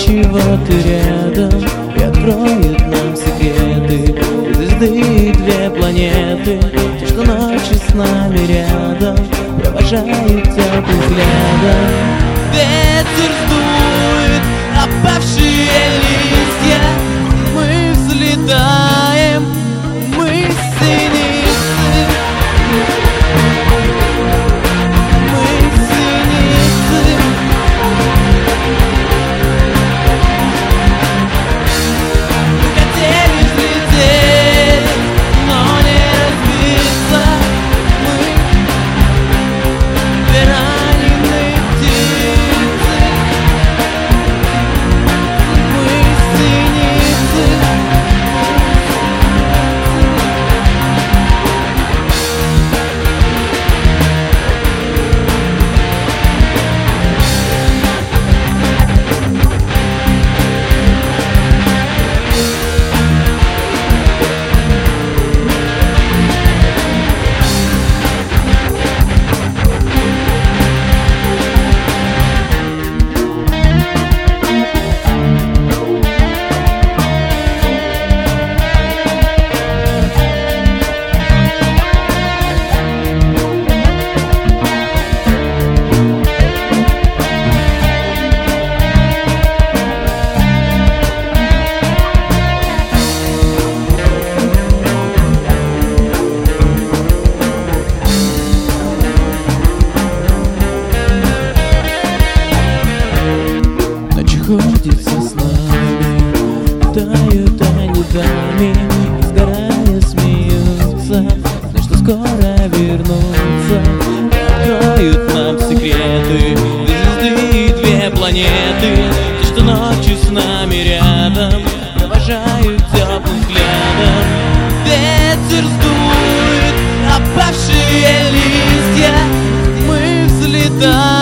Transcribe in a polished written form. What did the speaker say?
чего-то рядом и откроют нам секреты. Звезды и две планеты, те, что ночью с нами рядом, провожают теплым взглядом. Ветер сдует опавшие листья, мы взлетаем, мы синицы, мы синицы. Мы хотели взлететь, но не разбиться, мы две раненые птицы, мы синицы. Ходится с нами, тают они дами, и сгорая смеются, знай, что скоро вернутся. Откроют нам секреты, звезды и две планеты, те, что ночью с нами рядом, провожают теплым взглядом. Ветер сдует опавшие листья, мы взлетаем.